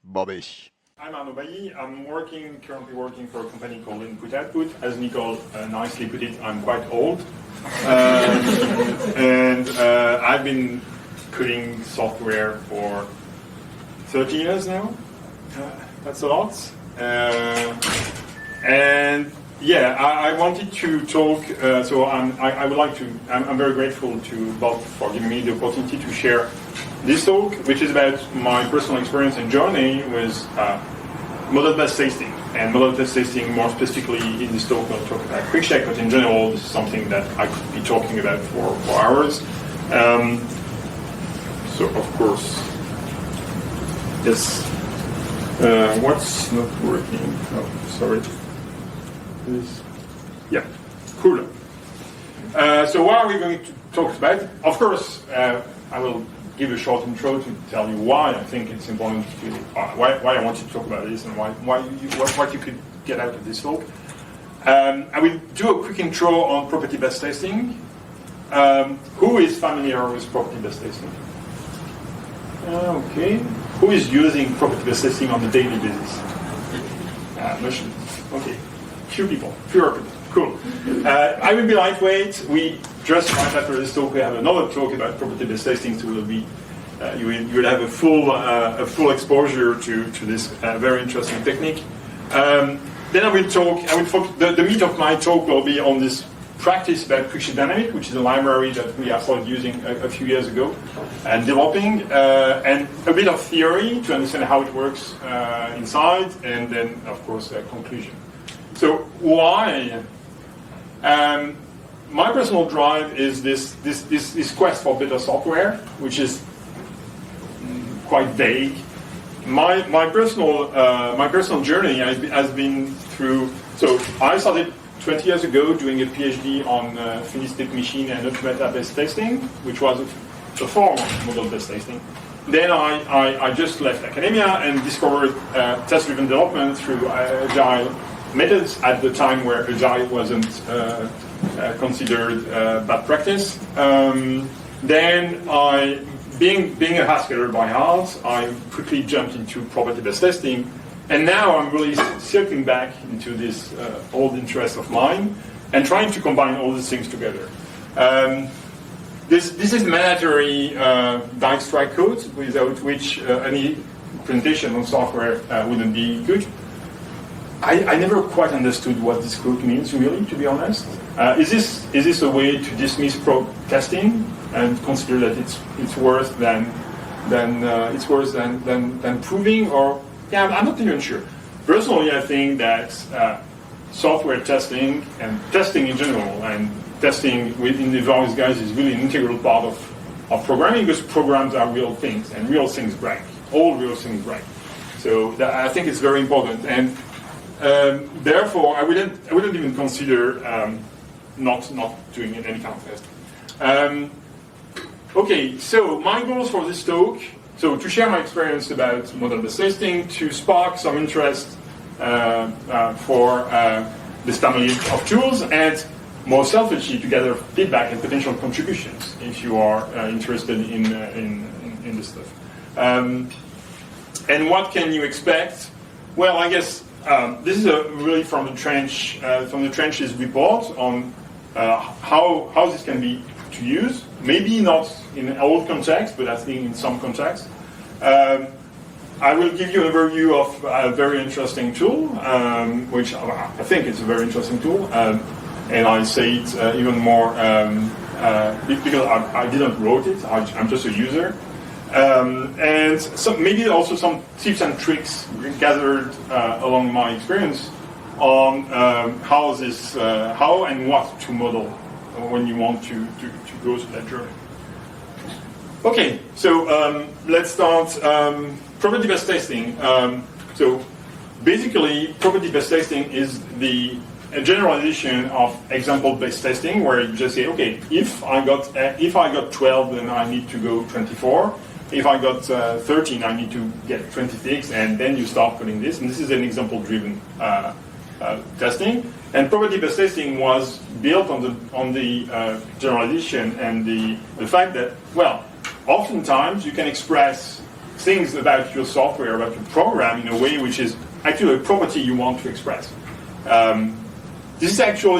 Bobby. I'm Arnaud Bailly. I'm currently working for a company called Input Output. As Nicole nicely put it, I'm quite old. And I've been coding software for 30 years now. That's a lot. And yeah, I wanted to talk, I'm very grateful to Bob for giving me the opportunity to share this talk, which is about my personal experience and journey with model-based testing. And model-based testing, more specifically in this talk, I'll talk about QuickCheck, but in general, this is something that I could be talking about for hours. So, of course, yes. What's not working? Oh, sorry. This. Yeah, cool. So what are we going to talk about? Of course, I will give a short intro to tell you why I think it's important to, why I want to talk about this and what you could get out of this talk. I will do a quick intro on property-based testing. Who is familiar with property-based testing? Okay. Who is using property-based testing on a daily basis? Okay. Fewer people. Cool. I will be lightweight. We just right after this talk we have another talk about property-based testing, so you will have a full exposure to this very interesting technique. Then I will focus, the meat of my talk will be on this practice about QuickSheet Dynamic, which is a library that we have started using a few years ago and developing, and a bit of theory to understand how it works inside, and then of course a conclusion. So why? My personal drive is this quest for better software, which is quite vague. My personal journey has been through. So I started 20 years ago doing a PhD on finished state machine and automata-based testing, which was a form of model-based testing. Then I just left academia and discovered test-driven development through agile methods at the time where agile wasn't considered bad practice. Then being a Haskeller by heart, I quickly jumped into property-based testing, and now I'm really circling back into this old interest of mine and trying to combine all these things together. This is mandatory Dijkstra code, without which any presentation on software wouldn't be good. I never quite understood what this code means, really, to be honest. Is this a way to dismiss testing and consider that it's worse than proving? Or yeah, I'm not even sure. Personally, I think that software testing and testing in general and testing within the various guys is really an integral part of programming, because programs are real things and real things break. All real things break. So I think it's very important. And therefore, I wouldn't even consider not doing any kind of test. Okay, so my goals for this talk, so to share my experience about model-based testing, to spark some interest for this family of tools, and more selfishly to gather feedback and potential contributions if you are interested in this stuff. And what can you expect? Well, I guess this is really from the trenches report on how this can be to use. Maybe not in all context, but I think in some context. I will give you an overview of a very interesting tool, which I think is a very interesting tool, and I say it even more because I didn't wrote it. I'm just a user. And maybe also some tips and tricks gathered along my experience on how and what to model when you want to go through that journey. Okay, so let's start. Property-based testing. So basically, property-based testing is a generalization of example-based testing, where you just say, okay, if I got 12, then I need to go 24. If I got 13, I need to get 26, and then you start putting this. And this is an example-driven testing. And property-based testing was built on the generalization and the fact that, well, oftentimes you can express things about your software, about your program, in a way which is actually a property you want to express. This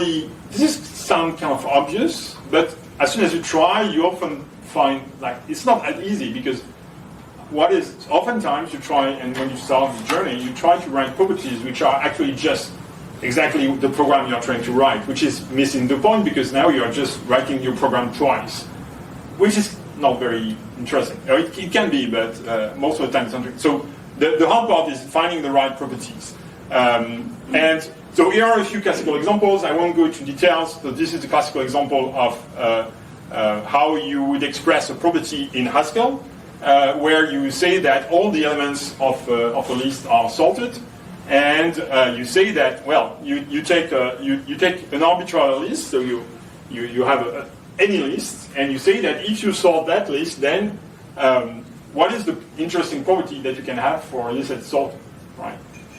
sounds kind of obvious, but as soon as you try, you often find like it's not that easy, because what is oftentimes you try, and when you start the journey, you try to write properties which are actually just exactly the program you're trying to write, which is missing the point, because now you're just writing your program twice, which is not very interesting. It can be, but most of the time it's not. So the hard part is finding the right properties. And so here are a few classical examples. I won't go into details. So this is the classical example of how you would express a property in Haskell, where you say that all the elements of a list are sorted, and you say that, well, you take an arbitrary list, so you have any list, and you say that if you sort that list, then what is the interesting property that you can have for a list that's sorted, right?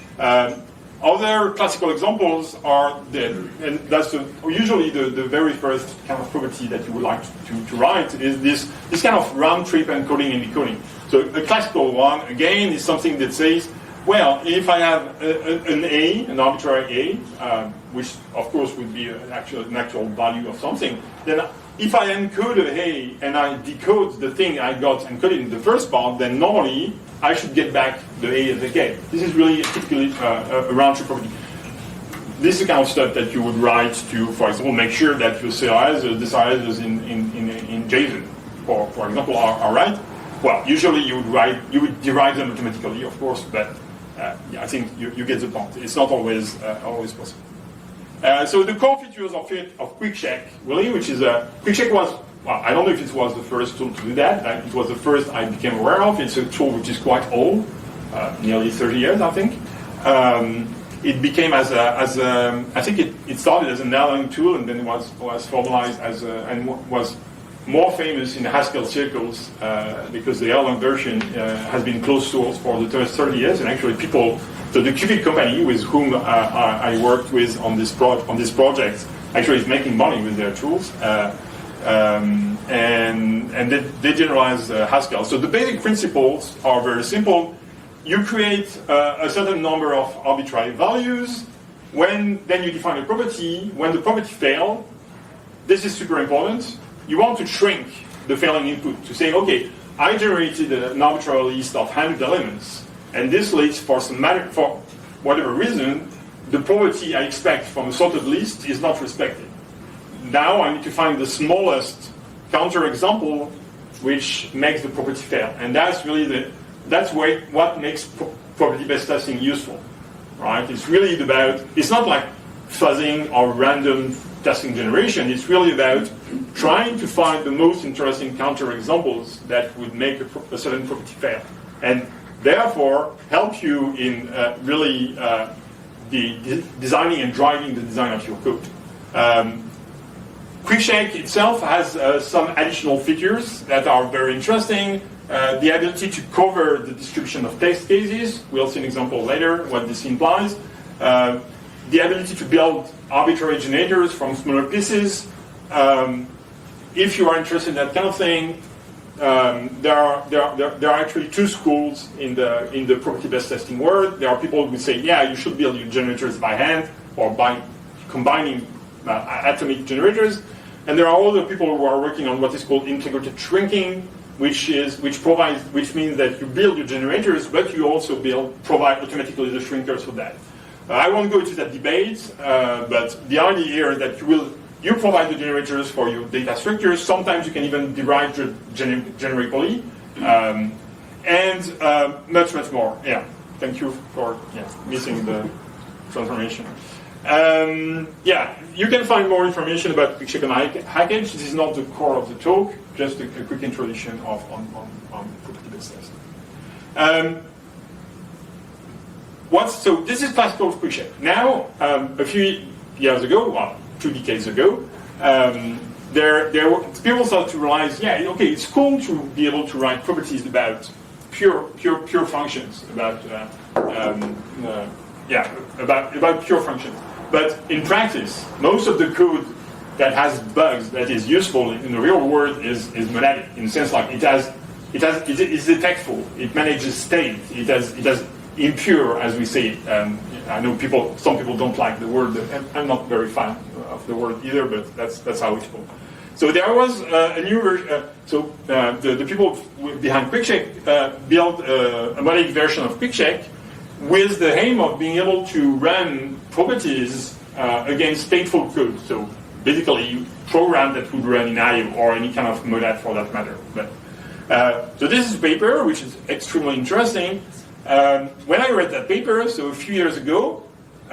Other classical examples are and that's usually the very first kind of property that you would like to write, is this kind of round trip encoding and decoding. So the classical one, again, is something that says, well, if I have an arbitrary A, which of course would be an actual value of something, then if I encode a A and I decode the thing I got encoded in the first part, then normally I should get back the A as a K. This is really typically a round trip property. This is the kind of stuff that you would write to, for example, make sure that your serializers, the serializers in JSON, for example, are right. Well, usually you would derive them automatically, of course, but I think you get the point. It's not always possible. So the core features of QuickCheck, really, which is QuickCheck was, well, I don't know if it was the first tool to do that. It was the first I became aware of. It's a tool which is quite old, nearly 30 years, I think. It became I think it started as an Erlang tool, and then was formalized and was more famous in Haskell circles because the Erlang version has been closed source for the first 30 years, and actually so the Qubit company with whom I worked with on this project actually is making money with their tools, and they generalize Haskell. So the basic principles are very simple. You create a certain number of arbitrary values. Then you define a property. When the property fails, this is super important. You want to shrink the failing input to say, okay, I generated an arbitrary list of 100 elements, and this list, for whatever reason, the property I expect from a sorted list is not respected. Now I need to find the smallest counterexample which makes the property fail, and that's really what makes property-based testing useful, right? It's really it's not like fuzzing or random testing generation. It's really about trying to find the most interesting counterexamples that would make a certain property fail, and therefore help you in really designing and driving the design of your code. QuickCheck itself has some additional features that are very interesting. The ability to cover the description of test cases. We'll see an example later what this implies. The ability to build arbitrary generators from smaller pieces. If you are interested in that kind of thing, there are actually two schools in the property-based testing world. There are people who say, yeah, you should build your generators by hand or by combining atomic generators, and there are other people who are working on what is called integrated shrinking, which means that you build your generators, but you also provide automatically the shrinkers for that. I won't go into that debate, but the idea here is that you provide the generators for your data structures. Sometimes you can even derive generically, and much more. Yeah, thank you for missing the transformation. You can find more information about QuickCheck on Hackage. This is not the core of the talk, just a quick introduction on property-based testing. So this is classical QuickCheck. Now, a few years ago, well, 2 decades ago, people started to realize, it's cool to be able to write properties about pure functions, about pure functions. But in practice, most of the code that has bugs that is useful in the real world is monadic, in the sense like it has it's detectful. It manages state. It has impure, as we say. I know some people don't like the word. I'm not very fan of the word either, but that's how it's called. So there was a new version. The people behind QuickCheck built a modeling version of QuickCheck with the aim of being able to run properties against stateful code. So basically, program that would run in IO or any kind of monad for that matter. But so this is a paper which is extremely interesting. When I read that paper, so a few years ago,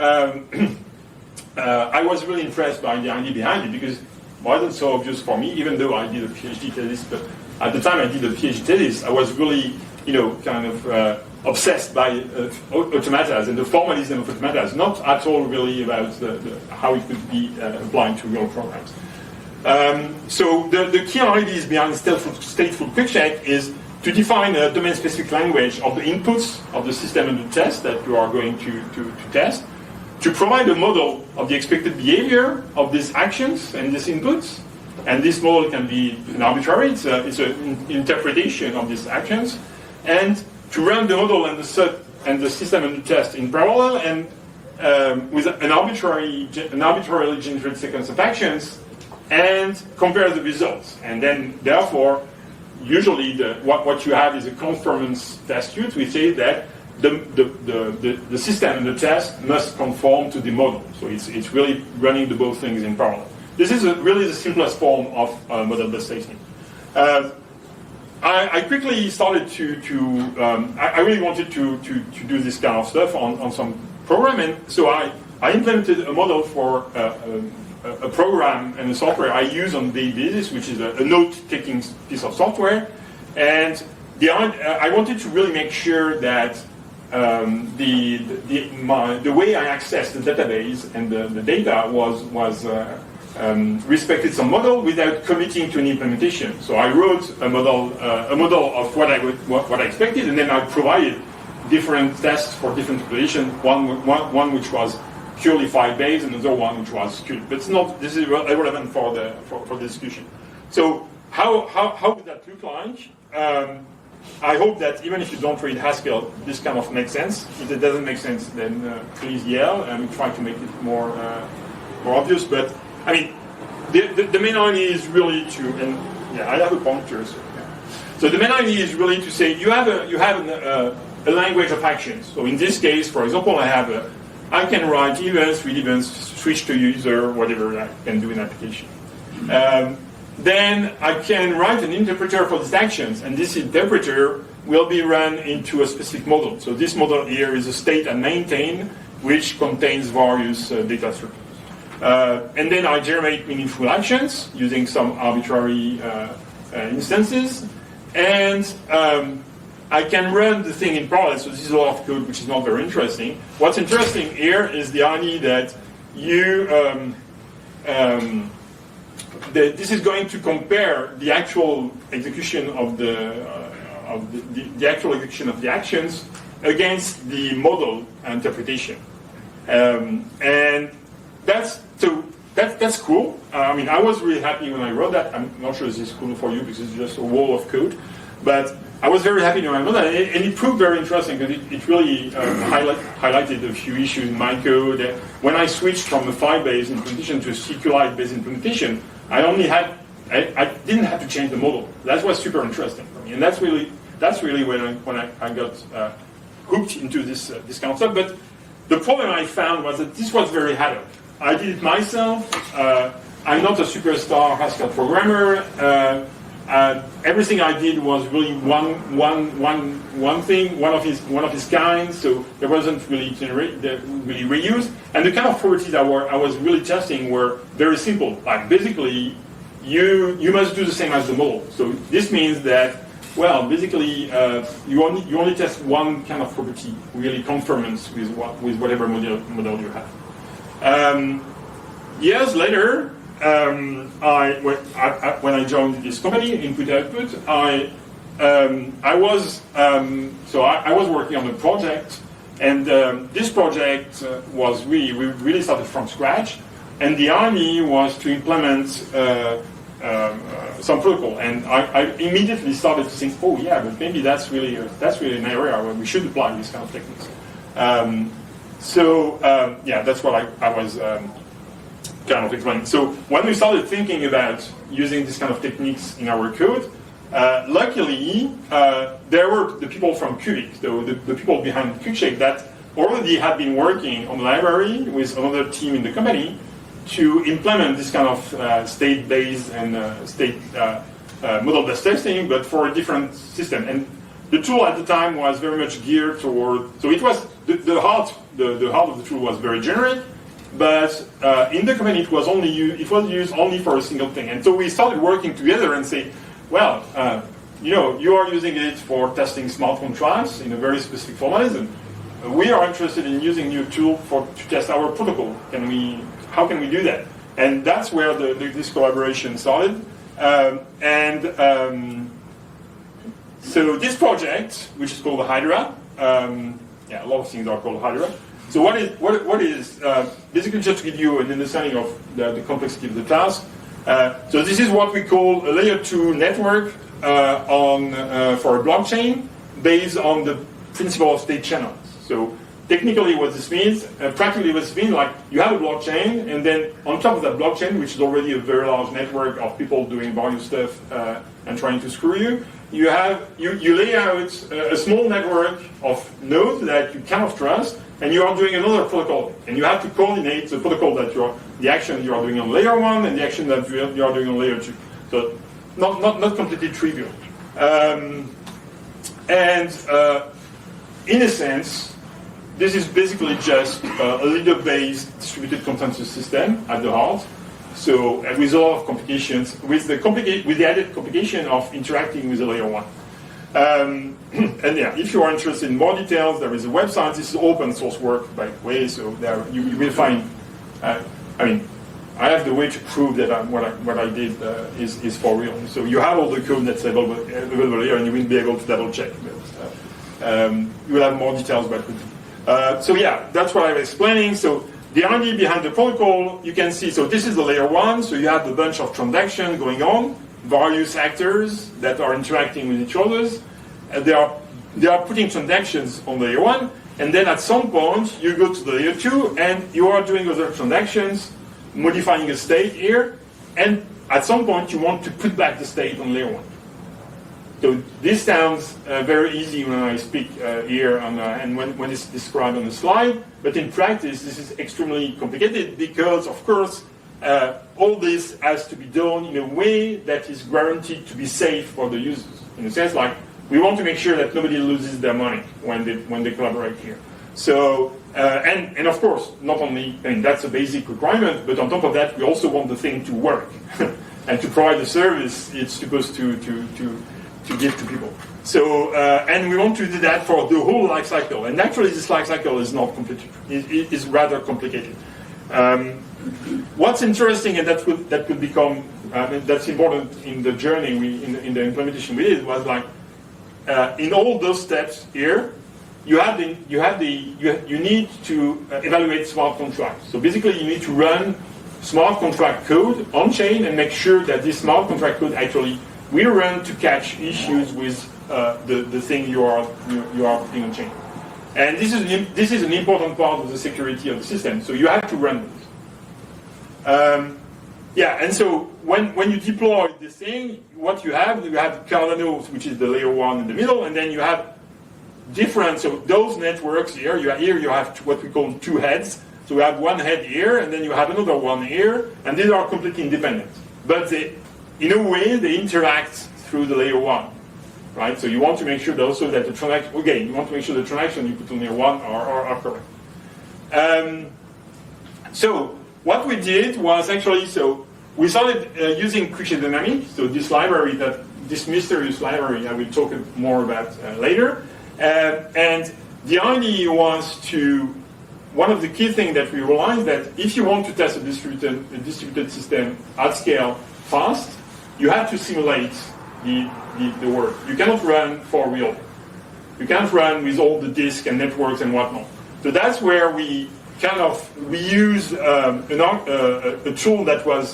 I was really impressed by the idea behind it because it wasn't so obvious for me, even though I did a PhD thesis. But at the time I did a PhD thesis, I was really, kind of obsessed by automatas and the formalism of automatas, not at all really about how it could be applied to real programs. So the key ideas behind stateful QuickCheck is to define a domain-specific language of the inputs of the system and the test that you are going to test, to provide a model of the expected behavior of these actions and these inputs. And this model can be an arbitrary, it's an interpretation of these actions, and to run the model and the system and the test in parallel and with an arbitrarily generated sequence of actions and compare the results. And then, therefore, usually what you have is a conformance test suite. We say that the system and the test must conform to the model. So it's really running the both things in parallel. This is really the simplest form of model-based testing. I quickly started I really wanted to do this kind of stuff on some program, and so I implemented a model for a program and a software I use on a daily basis, which is a note-taking piece of software. And I wanted to really make sure that the way I accessed the database and the data was respected some model without committing to an implementation. So I wrote a model of what I expected, and then I provided different tests for different applications. One which was purely file-based, and another one which was skewed. But this is irrelevant for the discussion. So how would that look like? I hope that even if you don't read Haskell, this kind of makes sense. If it doesn't make sense, then please yell, and we try to make it more obvious. But I mean, the main idea is really I have a pointer. So the main idea is really to say you have a language of actions. So in this case, for example, I can write events, read events, switch to user, whatever I can do in application. Then I can write an interpreter for these actions, and this interpreter will be run into a specific model. So this model here is a state and maintain, which contains various data structures. And then I generate meaningful actions using some arbitrary instances, and I can run the thing in parallel. So this is a lot of code, which is not very interesting. What's interesting here is the idea that this is going to compare the actual execution of the actual execution of the actions against the model interpretation, and that's cool. I mean, I was really happy when I wrote that. I'm not sure this is cool for you because it's just a wall of code, but I was very happy when I wrote that, and it proved very interesting because it really highlighted a few issues in my code. When I switched from a file-based implementation to a SQLite-based implementation, I didn't have to change the model. That was super interesting for me, and that's really when I got hooked into this concept. But the problem I found was that this was very ad hoc. I did it myself. I'm not a superstar Haskell programmer. Everything I did was really one thing, one of his kind. So there wasn't really reused. And the kind of properties I was really testing were very simple. Like basically, you must do the same as the model. So this means that basically you only test one kind of property, really conformance with whatever model you have. Years later. When I joined this company, Input Output, I was working on a project, and this project we really started from scratch, and the idea was to implement some protocol, and I immediately started to think, oh yeah, but maybe that's really an area where we should apply these kind of techniques. Yeah, that's what I was kind of explaining. So when we started thinking about using these kind of techniques in our code, luckily there were the people from Cubic, the people behind QuickShake that already had been working on the library with another team in the company to implement this kind of state-based and state model-based testing, but for a different system. And the tool at the time was very much geared toward, so it was, the heart of the tool was very generic, but in the company it was used only for a single thing. And so we started working together and say, well, you are using it for testing smart contracts in a very specific formalism. We are interested in using your tool to test our protocol. How can we do that? And that's where this collaboration started. So this project, which is called Hydra, a lot of things are called Hydra. So what is basically just to give you an understanding of the complexity of the task. So this is what we call a layer 2 network for a blockchain based on the principle of state channels. So technically what this means, practically what this means, like you have a blockchain, and then on top of that blockchain, which is already a very large network of people doing various stuff and trying to screw you, you lay out a small network of nodes that you cannot trust, and you are doing another protocol, and you have to coordinate the protocol the action you are doing on layer 1 and the action that you are doing on layer 2. So not completely trivial. In a sense, this is basically just a leader-based distributed consensus system at the heart. So with a lot of complications, with the added complication of interacting with the layer 1. And yeah, if you are interested in more details, there is a website. This is open source work, by the way. So there you will find. I have the way to prove that what I did is for real. So you have all the code that's available here, and you will be able to double check. But, you will have more details about it. So yeah, that's what I was explaining. So the idea behind the protocol, you can see. So this is the layer 1. So you have a bunch of transactions going on, various actors that are interacting with each other. They are putting transactions on layer 1, and then at some point you go to the layer 2, and you are doing other transactions, modifying a state here, and at some point you want to put back the state on layer 1. So this sounds very easy when I speak here and when it's described on the slide, but in practice this is extremely complicated because, of course, all this has to be done in a way that is guaranteed to be safe for the users. In a sense, like we want to make sure that nobody loses their money when they collaborate here. So and of course, not only that's a basic requirement, but on top of that, we also want the thing to work and to provide the service it's supposed to give to people. So, and we want to do that for the whole life cycle. And actually, this life cycle is not completed. It is rather complicated. What's interesting, and that could become that's important in the journey in the implementation we did, was like in all those steps here, you need to evaluate smart contracts. So basically, you need to run smart contract code on chain and make sure that this smart contract code actually we run to catch issues with the thing you are putting on chain, and this is an important part of the security of the system. So you have to run this. And so when you deploy this thing, what you have Cardano, which is the layer 1 in the middle, and then you have different. So those networks here you have what we call two heads. So we have one head here, and then you have another one here, and these are completely independent, but in a way, they interact through the layer 1, right? So you want to make sure also that the transaction, again, you want to make sure the transaction you put on layer 1 are correct. So what we did was actually, so we started using QuickShake Dynamics, so this mysterious library I will talk more about later. And the idea was one of the key things that we realized that if you want to test a distributed system at scale fast, you have to simulate the work. You cannot run for real. You can't run with all the disk and networks and whatnot. So that's where we use a tool that was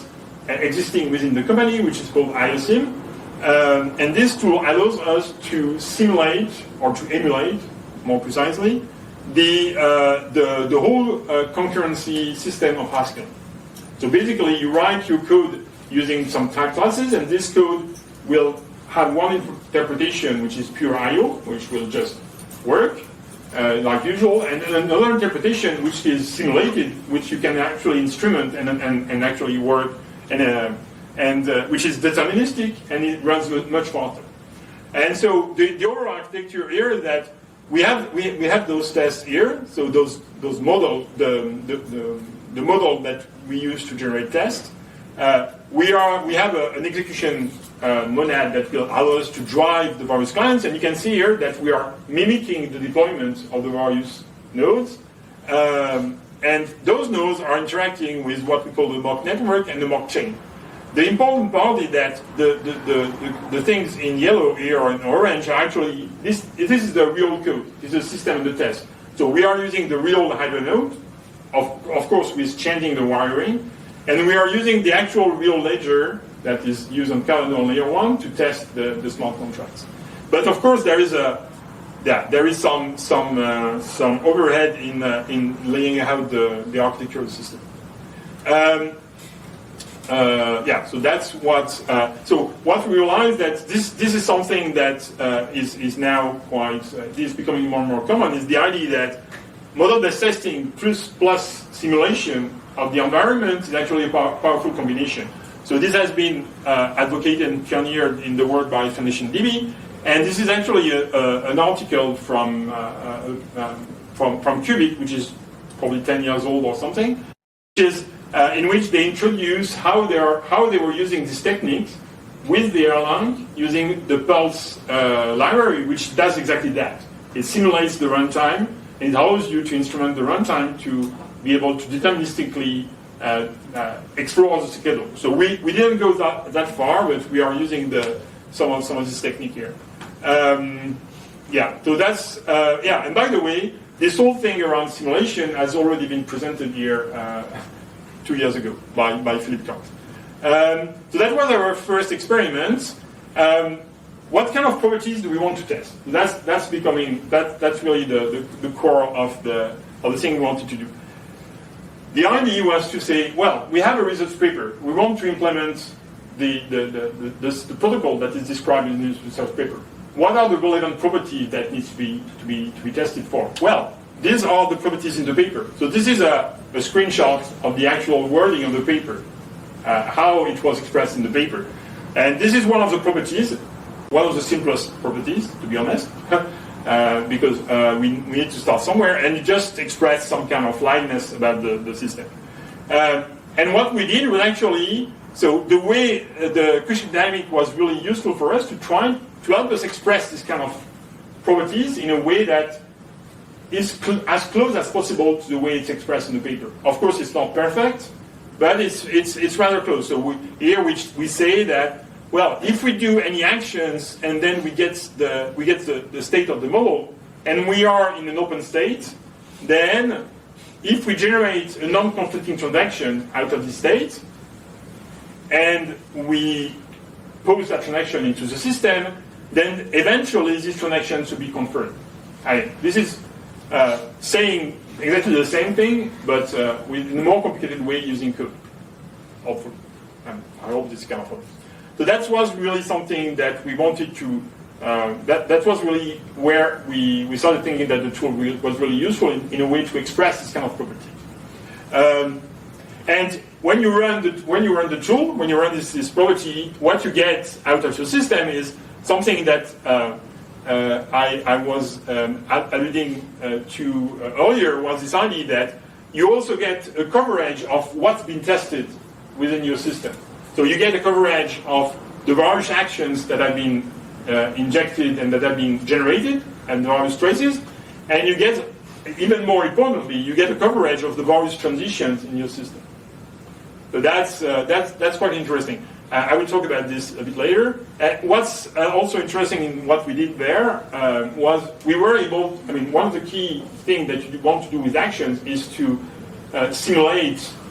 existing within the company, which is called IOSIM. And this tool allows us to simulate, or to emulate, more precisely, the whole concurrency system of Haskell. So basically, you write your code using some type classes, and this code will have one interpretation, which is pure I/O, which will just work like usual, and then another interpretation, which is simulated, which you can actually instrument and actually work, and which is deterministic, and it runs much faster. And so the overall architecture here is that we have those tests here. So those model the model that we use to generate tests. We have an execution monad that will allow us to drive the various clients, and you can see here that we are mimicking the deployment of the various nodes, and those nodes are interacting with what we call the mock network and the mock chain. The important part is that the things in yellow here or in orange are actually, this is the real code. This is the system and the test. So we are using the real Hydra node, of course with changing the wiring, and we are using the actual real ledger that is used on Cardano layer 1 to test the smart contracts. But of course there is some overhead in laying out the architecture of the system. So that's what. So what we realize that this is something that is now quite is becoming more and more common, is the idea that model-based testing plus simulation of the environment is actually a powerful combination. So this has been advocated and pioneered in the work by FoundationDB, and this is actually an article from Qubit, which is probably 10 years old or something, which is in which they introduce how they were using this technique with the Erlang using the Pulse library, which does exactly that. It simulates the runtime, and it allows you to instrument the runtime to be able to deterministically explore the schedule. So we didn't go that far, but we are using some of this technique here. So that's and by the way, this whole thing around simulation has already been presented here 2 years ago by Philippe Carte. So that was our first experiment. What kind of properties do we want to test? That's really the core of the thing we wanted to do. The idea was to say, well, we have a research paper. We want to implement the protocol that is described in this research paper. What are the relevant properties that needs to be tested for? Well, these are the properties in the paper. So this is a screenshot of the actual wording of the paper, how it was expressed in the paper. And this is one of the properties, one of the simplest properties, to be honest, because we need to start somewhere, and just express some kind of liveness about the system. And what we did was actually, so the way the acoustic dynamic was really useful for us to try to help us express this kind of properties in a way that is as close as possible to the way it's expressed in the paper. Of course, it's not perfect, but it's rather close. So we say that, well, if we do any actions and then we get the state of the model, and we are in an open state, then if we generate a non-conflicting transaction out of this state, and we pose that transaction into the system, then eventually this transaction should be confirmed. This is saying exactly the same thing, but in a more complicated way using code. Hopefully. I hope this is kind of helpful. So that was really something that we wanted to, that was really where we started thinking that the tool was really useful in a way to express this kind of property. And when you run the tool, when you run this property, what you get out of your system is something that I was alluding to earlier, was this idea that you also get a coverage of what's been tested within your system. So you get a coverage of the various actions that have been injected and that have been generated, and the various traces, and you get, even more importantly, you get a coverage of the various transitions in your system. So that's quite interesting. I will talk about this a bit later. What's also interesting in what we did there was we were able, one of the key things that you want to do with actions is to simulate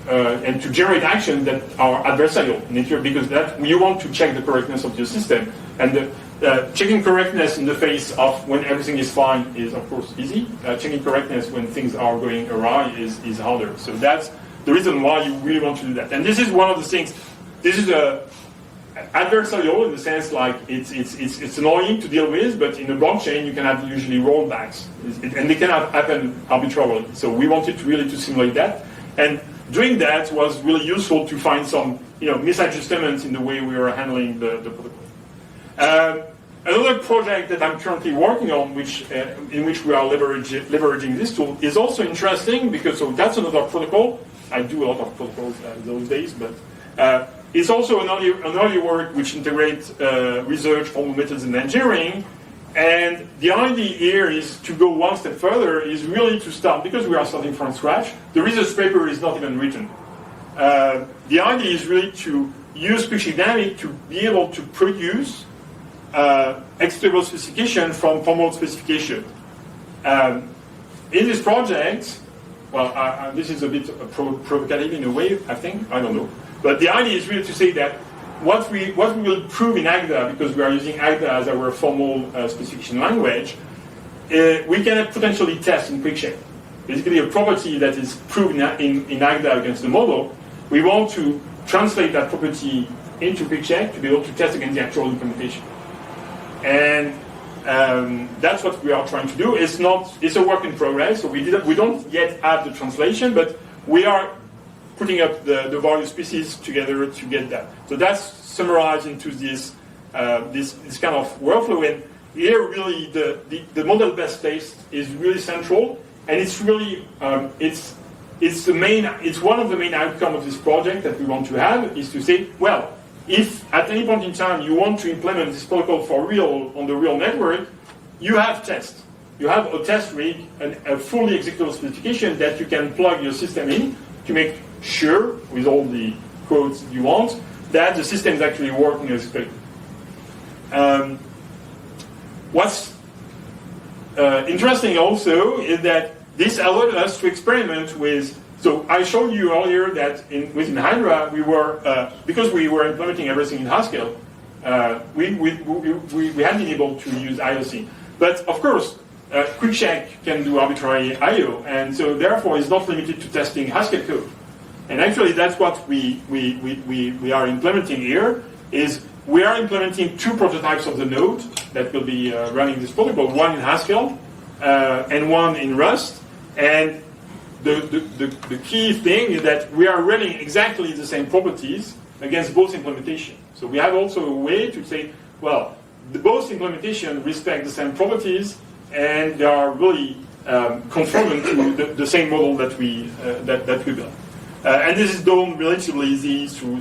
and to generate actions that are adversarial in nature, because that you want to check the correctness of your system. And checking correctness in the face of when everything is fine is, of course, easy. Checking correctness when things are going awry is harder. So that's the reason why you really want to do that. And this is one of the things. This is adversarial in the sense like it's annoying to deal with, but in a blockchain you can have usually rollbacks, and they cannot happen arbitrarily. So we wanted really to simulate that, and doing that was really useful to find some misadjustments in the way we were handling the protocol. Another project that I'm currently working on, in which we are leveraging this tool, is also interesting because that's another protocol. I do a lot of protocols those days, but it's also an early work which integrates research, formal methods, and engineering. And the idea here is to go one step further, is really to start, because we are starting from scratch, the research paper is not even written. The idea is really to use Quicksheet Dynamic to be able to produce executable specification from formal specification. In this project, well, this is a bit provocative in a way, I think, I don't know. But the idea is really to say that what we will prove in Agda, because we are using Agda as our formal specification language, we can potentially test in QuickCheck. Basically, a property that is proven in Agda against the model, we want to translate that property into QuickCheck to be able to test against the actual implementation. And that's what we are trying to do. It's a work in progress, so we don't yet have the translation, but we are putting up the various pieces together to get that. So that's summarized into this kind of workflow. And here, really, the model-based test is really central, and it's really it's one of the main outcomes of this project that we want to have, is to say, well, if at any point in time you want to implement this protocol for real on the real network, you have tests. You have a test rig and a fully executable specification that you can plug your system in to make sure, with all the quotes you want, that the system is actually working as expected. What's interesting also is that this allowed us to experiment with. So I showed you earlier that within Hydra we were because we were implementing everything in Haskell, we hadn't been able to use IOC. But of course, QuickCheck can do arbitrary I/O, and so therefore it's not limited to testing Haskell code. And actually, that's what we are implementing here. Is we are implementing two prototypes of the node that will be running this protocol. One in Haskell and one in Rust. And the key thing is that we are running exactly the same properties against both implementations. So we have also a way to say, well, both implementations respect the same properties, and they are really conforming to the same model that we built. And this is done relatively easy through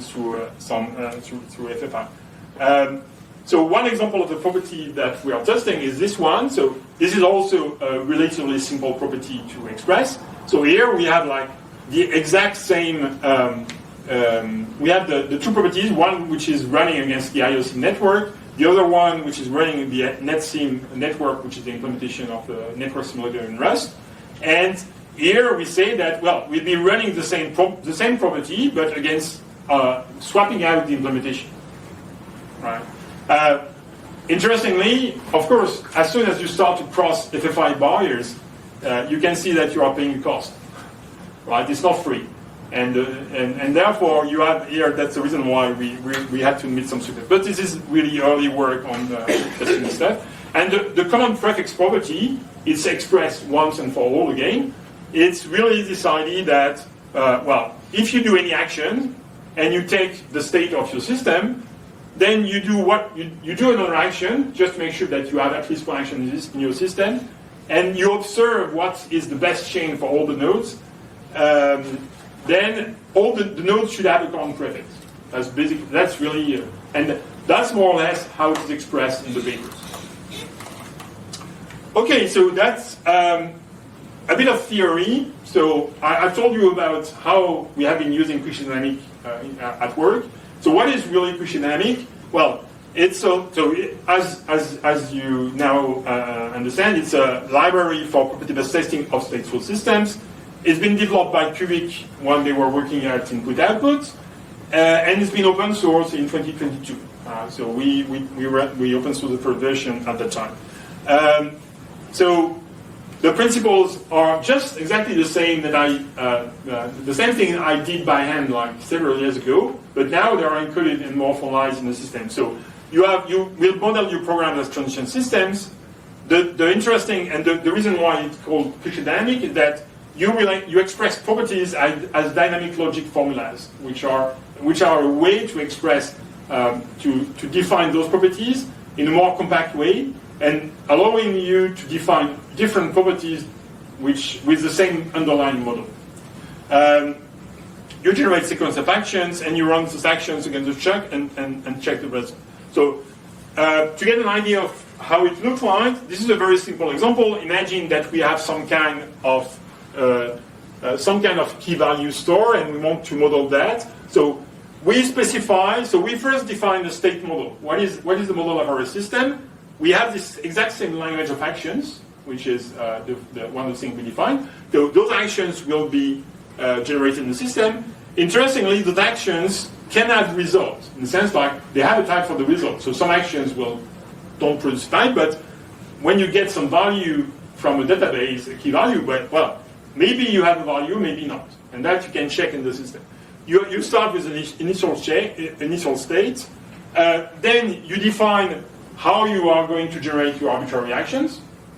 FFI. So one example of the property that we are testing is this one. So this is also a relatively simple property to express. So here we have like the exact same. We have the two properties. One which is running against the IOC network. The other one which is running the NetSim network, which is the implementation of the network simulator in Rust. And here we say that, well, we'll be running the same property, but against swapping out the implementation. Right. Interestingly, of course, as soon as you start to cross FFI barriers, you can see that you are paying a cost. Right. It's not free, and therefore you have here. That's the reason why we had to meet some success. But this is really early work on testing stuff. And the common prefix property is expressed once and for all again. It's really this idea that, well, if you do any action and you take the state of your system, then you do you do another action, just to make sure that you have at least one action in your system, and you observe what is the best chain for all the nodes. Then all the nodes should have a common prefix. That's really, and that's more or less how it is expressed in the papers. Okay, so that's a bit of theory. So I've told you about how we have been using Quicksheet Dynamic at work. So what is really Quicksheet Dynamic? Well, it's as you now understand, it's a library for property-based testing of stateful systems. It's been developed by Cubic when they were working at input-output, and it's been open source in 2022. So we open sourced the first version at that time. So the principles are just exactly the same that the same thing I did by hand like several years ago, but now they are encoded and more formalized in the system. So you will model your program as transition systems. The interesting and the reason why it's called picture dynamic is that you express properties as dynamic logic formulas, which are a way to express to define those properties in a more compact way, and allowing you to define different properties with the same underlying model. You generate sequence of actions, and you run those actions against the check and check the result. So to get an idea of how it looks like, this is a very simple example. Imagine that we have some kind of key value store, and we want to model that. So we first define the state model. What is the model of our system? We have this exact same language of actions, which is one of the things we define. So those actions will be generated in the system. Interestingly, those actions can have results, in the sense like they have a type for the result. So some actions don't produce type, but when you get some value from a database, a key value, well, maybe you have a value, maybe not. And that you can check in the system. You start with an initial state, then you define how you are going to generate your arbitrary actions.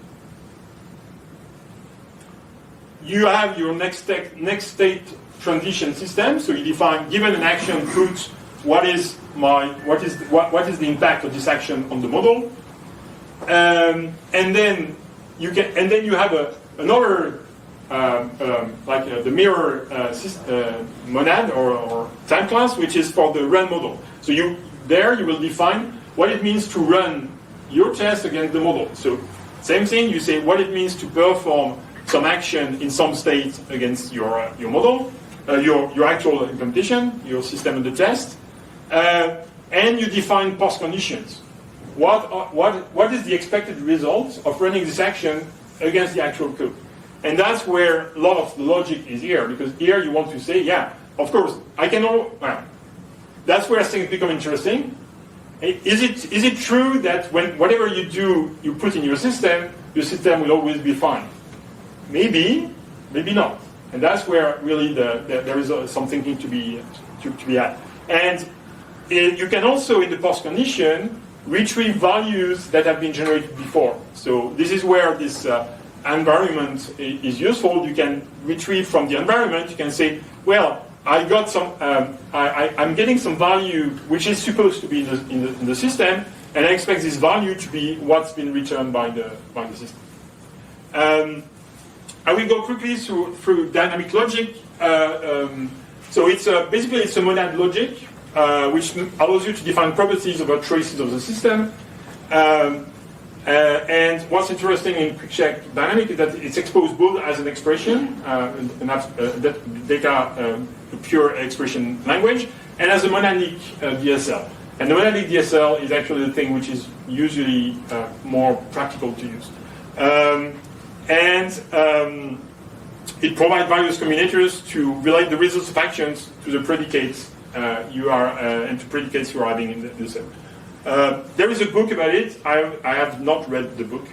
You have your next state transition system. So you define, given an action, put what is the impact of this action on the model, and then you have another the mirror monad or time class, which is for the run model. So you will define what it means to run your test against the model. So same thing, you say what it means to perform some action in some state against your model, your actual implementation, your system and the test, and you define post conditions. What is the expected result of running this action against the actual code? And that's where a lot of the logic is here, because here you want to say, yeah, of course, that's where things become interesting. Is it true that whatever you do, you put in your system will always be fine? Maybe, maybe not. And that's where really there is some thinking to be had. And you can also, in the post condition, retrieve values that have been generated before. So this is where this environment is useful. You can retrieve from the environment. You can say, well, I got some. I'm getting some value which is supposed to be in the system, and I expect this value to be what's been returned by the system. I will go quickly through dynamic logic. So it's basically a monad logic which allows you to define properties about traces of the system. And what's interesting in QuickCheck Dynamic is that it's exposed both as an expression, a pure expression language, and as a monadic DSL. And the monadic DSL is actually the thing which is usually more practical to use. It provides various combinators to relate the results of actions to the predicates and to predicates you are having in the system. There is a book about it. I have not read the book.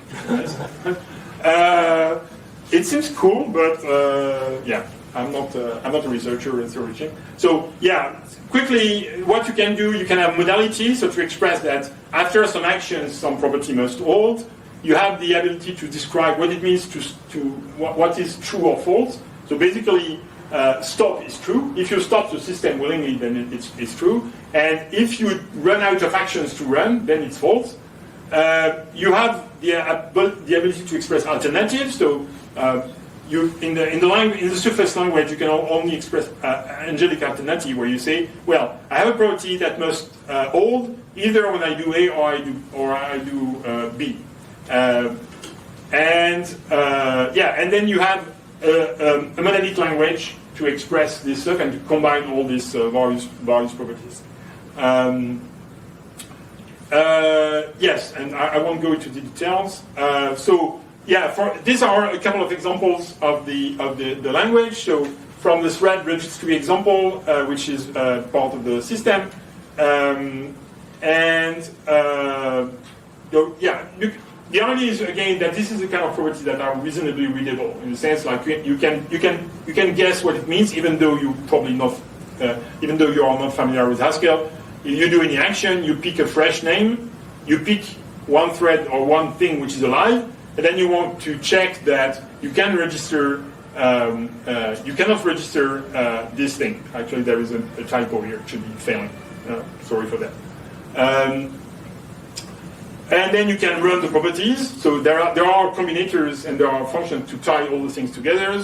It seems cool, but yeah, I'm not a researcher or a theologian. So yeah, quickly, what you can do, you can have modality. So to express that after some actions, some property must hold. You have the ability to describe what it means what is true or false. So basically, stop is true. If you stop the system willingly, then it's true. And if you run out of actions to run, then it's false. You have the ability to express alternatives. So in the surface language, you can only express angelic alternative, where you say, well, I have a property that must hold either when I do A or I do B. And then you have a monadic language to express this stuff and to combine all these various properties. Yes, and I won't go into the details. So yeah, these are a couple of examples of the language. So from the thread registry example, which is part of the system, the idea is again that this is the kind of properties that are reasonably readable in the sense like you can guess what it means even though you probably not even though you are not familiar with Haskell. You do any action, you pick a fresh name, you pick one thread or one thing which is alive, and then you want to check that you can register. You cannot register this thing. Actually, there is a typo here. It should be failing. Sorry for that. And then you can run the properties. So there are combinators and there are functions to tie all the things together.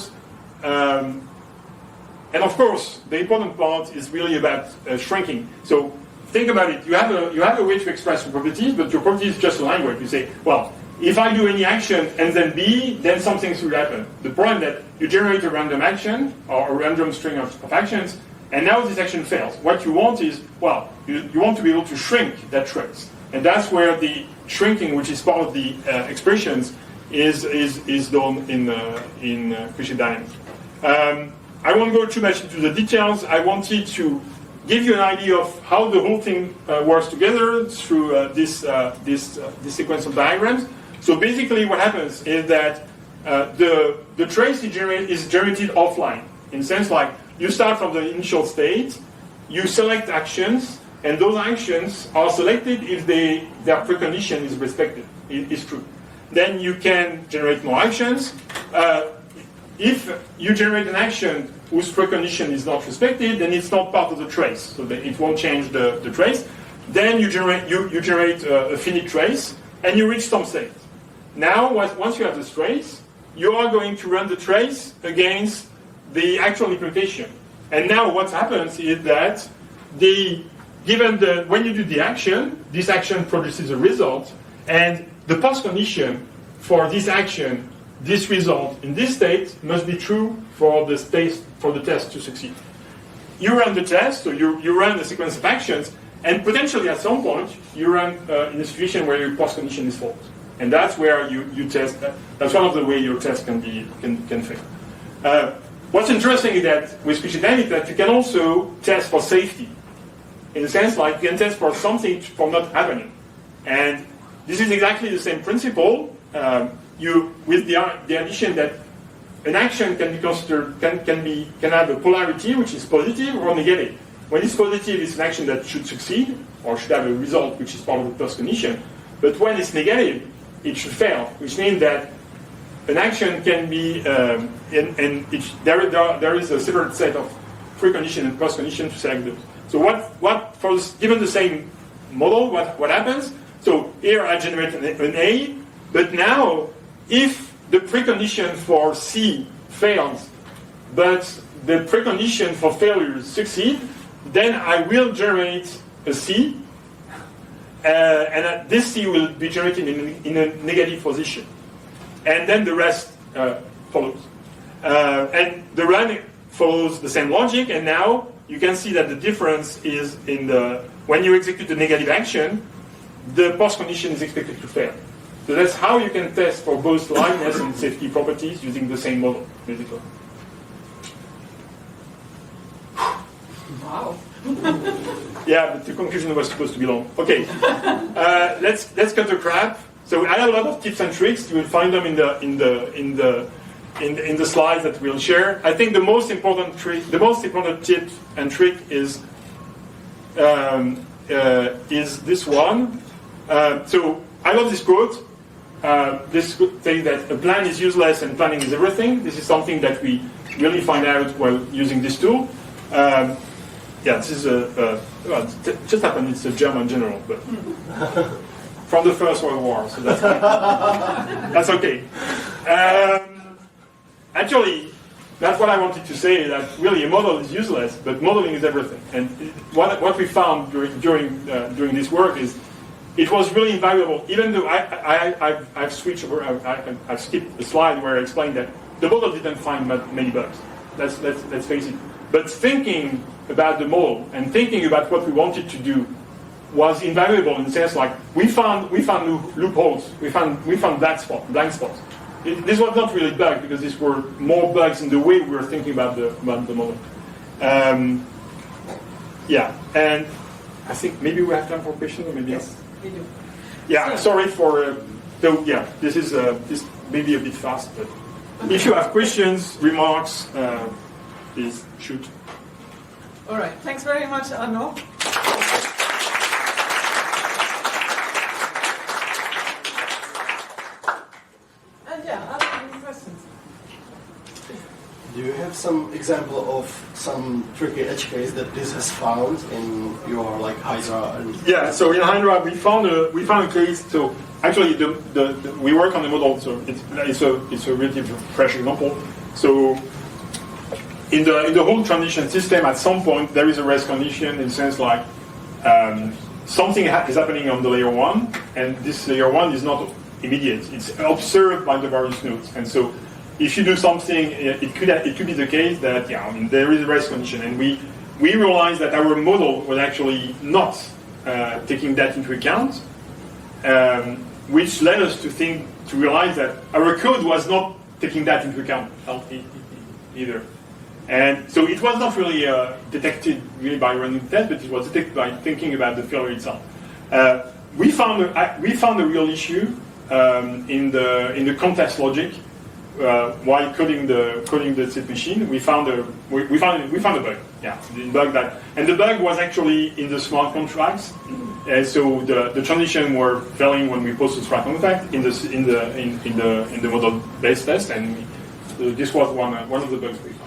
And of course, the important part is really about shrinking. So think about it. You have a way to express your properties, but your property is just a language. You say, well, if I do any action and then B, then something should happen. The problem that you generate a random action or a random string of actions, and now this action fails. What you want is, well, you want to be able to shrink that trace. And that's where the shrinking, which is part of the expressions, is done in Clichy Dynamics. I won't go too much into the details. I wanted to give you an idea of how the whole thing works together through this sequence of diagrams. So basically what happens is that the trace is generated offline. In the sense like you start from the initial state, you select actions, and those actions are selected if their precondition is respected, is true. Then you can generate more actions. If you generate an action whose precondition is not respected, then it's not part of the trace, so that it won't change the trace. Then you generate a finite trace, and you reach some state. Now, once you have this trace, you are going to run the trace against the actual implementation. And now what happens is that when you do the action, this action produces a result, and the postcondition for this action, this result in this state must be true for the test to succeed. You run the test, so you run the sequence of actions, and potentially at some point you run in a situation where your postcondition is false. And that's where you test. That's one of the ways your test can fail. What's interesting is that with Clichy Dynamics that you can also test for safety. In the sense like you can test for something from not happening. And this is exactly the same principle. With the addition that an action can be considered can have a polarity which is positive or negative. When it's positive, it's an action that should succeed or should have a result which is part of the postcondition. But when it's negative, it should fail, which means that an action can be there is a separate set of precondition and postcondition to select those. So given the same model, what happens? So here I generate an A, but now if the precondition for C fails, but the precondition for failure succeed, then I will generate a C, and this C will be generated in a negative position. And then the rest follows. And the run follows the same logic, and now you can see that the difference is when you execute the negative action, the postcondition is expected to fail. So that's how you can test for both liveness and safety properties using the same model, basically. Wow. Yeah, but the conclusion was supposed to be long. Okay, let's cut the crap. So I have a lot of tips and tricks. You will find them in the slides that we'll share. I think the most important tip and trick is this one. So I love this quote. This saying that a plan is useless and planning is everything. This is something that we really find out while using this tool. This is it just happened. It's a German general, but from the First World War, so that's okay. Actually, that's what I wanted to say. That really a model is useless, but modeling is everything. And what we found during this work is it was really invaluable. Even though I've switched over, I've skipped a slide where I explained that the model didn't find many bugs. Let's face it. But thinking about the model and thinking about what we wanted to do was invaluable in the sense like we found loopholes, we found blank spots. this was not really bugs because these were more bugs in the way we were thinking about the model. Yeah, and I think maybe we have time for questions, or maybe Yes, we do. yeah. Sorry for so yeah. This is this may be a bit fast, but if you have questions, remarks, please shoot. All right. Thanks very much, Arnaud. And yeah, are there any questions? Do you have some example of some tricky edge case that this has found in your like Hydra? And Yeah, so in Hydra we found a case. So actually, we work on the model, so it's a relatively fresh example. So in the whole transition system, at some point there is a rest condition in the sense like something is happening on the layer 1, and this layer 1 is not immediate. It's observed by the various nodes, and so if you do something, it could be the case that there is a rest condition, and we realized that our model was actually not taking that into account, which led us to realize that our code was not taking that into account either. And so it was not really detected really by running the test, but it was detected by thinking about the failure itself. We found a real issue in the contest logic while coding the state machine. We found a bug. Yeah, the bug and the bug was actually in the smart contracts. And so the transition were failing when we posted smart contract in the model-based test, and this was one of the bugs we found.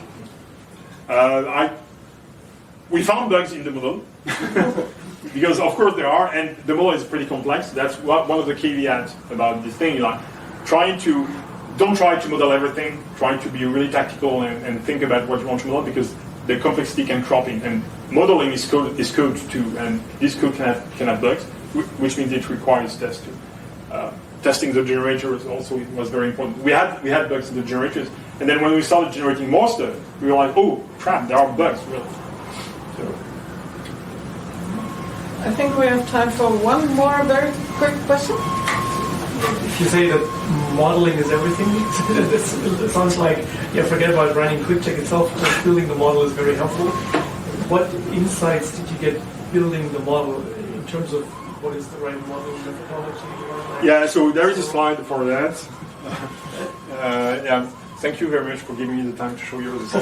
We found bugs in the model because, of course, there are, and the model is pretty complex. That's one of the caveats about this thing. Like, don't try to model everything. Try to be really tactical and think about what you want to model, because the complexity can crop in. And modeling is code too, and this code can have bugs, which means it requires test too. Testing the generators also was very important. We had bugs in the generators, and then when we started generating more stuff, we were like, oh crap, there are bugs really. So. I think we have time for one more very quick question. If you say that modeling is everything, it sounds like forget about running QuickCheck itself. Just building the model is very helpful. What insights did you get building the model in terms of what is the right modeling methodology? Yeah, so there is a slide for that. Yeah, thank you very much for giving me the time to show you the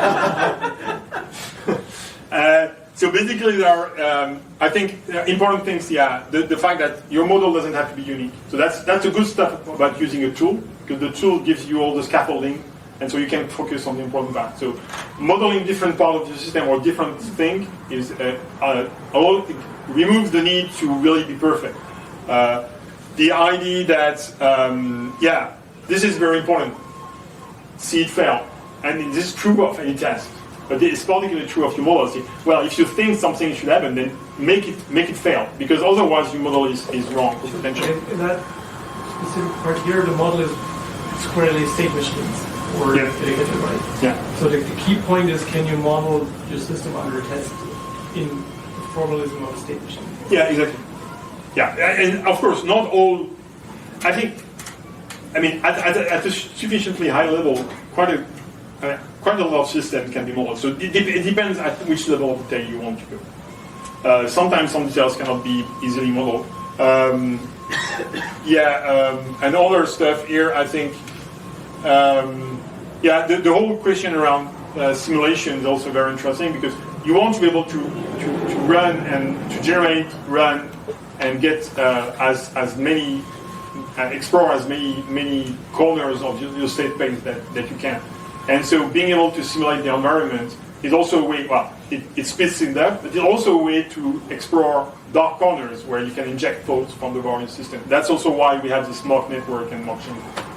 slide. So basically, there are, I think, important things. Yeah, the fact that your model doesn't have to be unique. So that's a good stuff about using a tool, because the tool gives you all the scaffolding, and so you can focus on the important part. So modeling different part of the system or different thing is removes the need to really be perfect. The idea that this is very important. See it fail, and this is true of any task. But it's particularly true of your model. Well, if you think something should happen, then make it fail, because otherwise your model is wrong potentially. In that specific part here, the model is squarely state machines, or did I get it right? Yeah. So the key point is, can you model your system under test in the formalism of a state machine? Yeah, exactly. Yeah, and of course, not all. I mean, at a sufficiently high level, quite a lot of systems can be modeled. So it depends at which level of detail you want to go. Sometimes some details cannot be easily modeled. And other stuff here, I think. The whole question around simulation is also very interesting, because you want to be able to run and to generate, run, and get as many explore as many corners of your state space that you can. And so being able to simulate the environment is also a way, it speeds things up, but it's also a way to explore dark corners where you can inject thoughts from the various systems. That's also why we have this mock network and mock chain.